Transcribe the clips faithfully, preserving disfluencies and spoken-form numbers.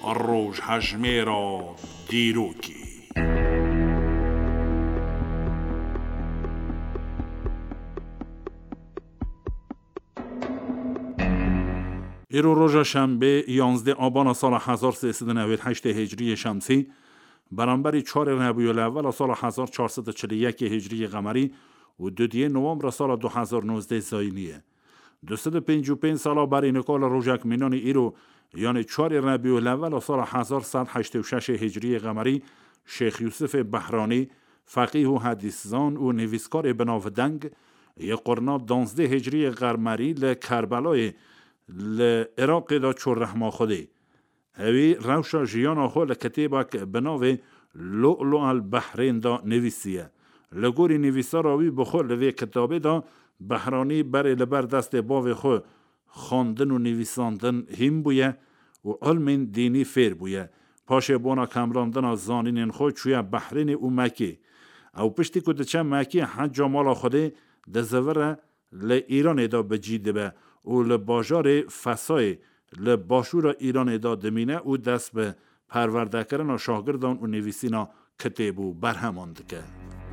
روش هجمه را دیروکی. ایرو روژا شنبه یازده آبان سال هزار و سیصد و نود و هشت هجری شمسی برابر چهار ربیع الاول سال هزار و چهارصد و چهل و یک هجری قمری و دو نوامبر سال دو هزار و نوزده زاینیه. دویست و پنجاه و پنج سال بر اینکال روژک مینان ایرو یعنی چهار ربیع الاول سال هزار و صد و هشتاد و شش هجری قمری شیخ یوسف بهرانی فقیه و حدیثزان و نویسکار بناو دنگ یک قرن دانزده هجری قمری ل کربلای ل عراق دا چور رحما خودی اوی روشا جیانا خو لکتیبک بناو لؤلؤ البحرین دا نویسیه لگوری نویساراوی بخو لوی کتابه دا بهرانی بر لبر دست باو خو خواندن و نویساندن هم بویه و علم دینی فیر بویه پاشه بونا کمراندن زانین خو چویا بحرین او مکی او پشتی که دچه مکی حج مالا خوده دزوره ل ایران دا بجیده به او لباجار فسای لباشور ایران دا دمینه او دست به پرورده کردن و شاگردان و نویسینا کتاب و برهماند که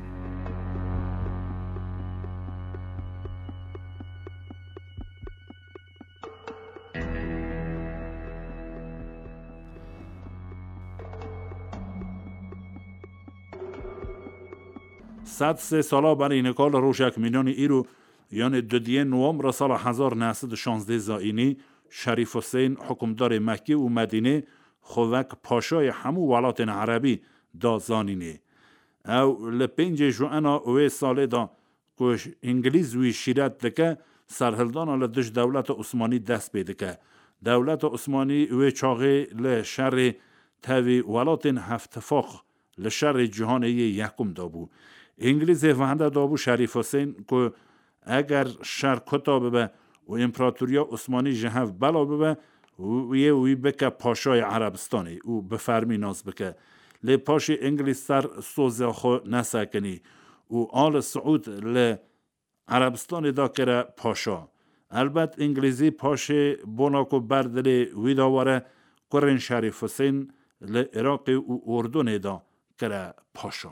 صد سه سالا بر اینکال روژک مینان ایرو یعنی دو نوامبر سال هزار و نهصد و شانزده زاینی شریف حسین حکمدار مکه و مدینه خوک پاشای همو ولایت عربی دا زانینه او لپنج جوانا اوه ساله دا کش انگلیز وی شیرت دکه سرهلدان لدش دولت عثمانی دست بیده که دولت عثمانی اوه چاقه لشر تاوی ولایت هفتفاق لشر جهان یکم دا بو انگلیز وحنده دا بو شریف حسین که اگر شر کتاب به و امپراتوریا عثمانی جهف بلا ببه و یه وی بکه پاشای عربستانی و بفرمی ناز بکه لی پاشی انگلیس سر سوزه خو نسکنی و آل سعود لی عربستانی دا کره پاشا البته انگلیزی پاشی بوناکو بردلی وی داواره کرن شریف حسین لی عراق و اردن دا کره پاشا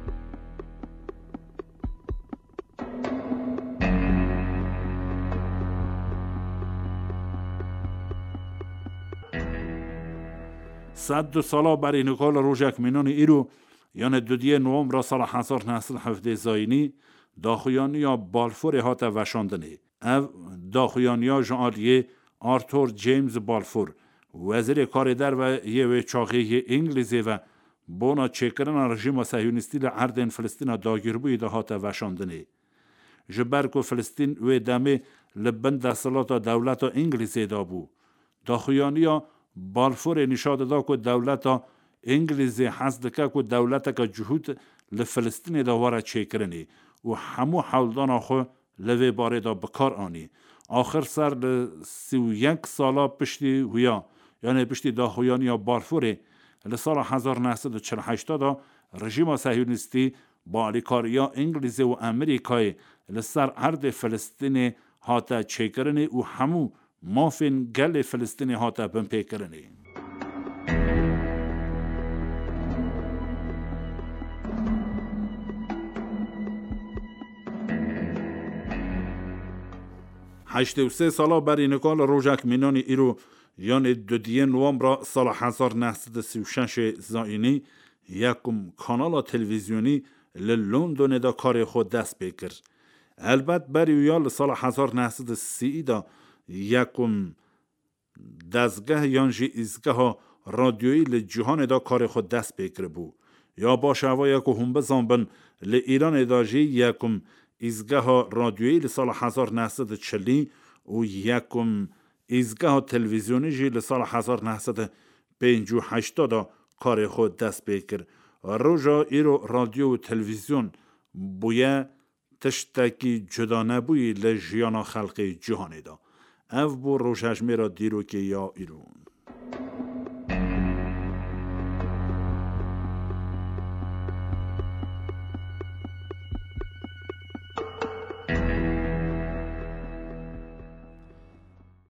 صد دو سالا بر اینکال روژک مینان ایرو یعنی دو نوامبر سال هزار و نهصد و هفده زاینی داخویانیا بالفور هات وشاندنی او داخویانیا جانلیه آرتور جیمز بالفور وزیر کار در و یه و چاقه انگلیزی و بونا چکرن رژیم صهیونیستی لعرد فلسطین داگیربوی ده هات وشاندنی جبرکو فلسطین و دمه لبند دستلات دولت انگلیزی دا بو داخویانیا بالفور نشاد دا که دولت انگلیزی حزد که که دولت که جهود لفلسطین دا واره چیکرنی و همو حولدان خو لوی باره دا بکار آنی آخر سر سی و یک سالا پشتی ویا یعنی پشتی دا خویانی یا بالفور لسال هزار و نهصد و چهل و هشت دا رژیم صهیونیستی با الیکاریا انگلیزی و امریکای لسر ارد فلسطین هاتا چیکرنی و همو مافین گل فلسطینی هاتا بمپی کرنی. هشت و سه سالا بر اینکال روژک مینان ایرو یعنی دو نوامبر سال هزار و نهصد و سی و شش زاینی یکم کانال تلویزیونی لندن دا کار خود دست بکر. البته بر یال سال هزار و نهصد و سی دا یکم دزگه یانجی ایزگه رادیویی لجهان دا کار خود دست بکر بو یا با شوا یکو هم بزنبن ل ایران داجی یکم ایزگه رادیویی لسال هزار و نهصد و چهل و یکم ایزگه تلویزیونی جی لسال هزار و نهصد و پنجاه و هشت دا کار خود دست بکر روژا ایرو رادیو و تلویزیون بویه تشتکی جدا نبوی لجیانا خلق جهانی دا او بو روشش میرا دیرو که یا ایرون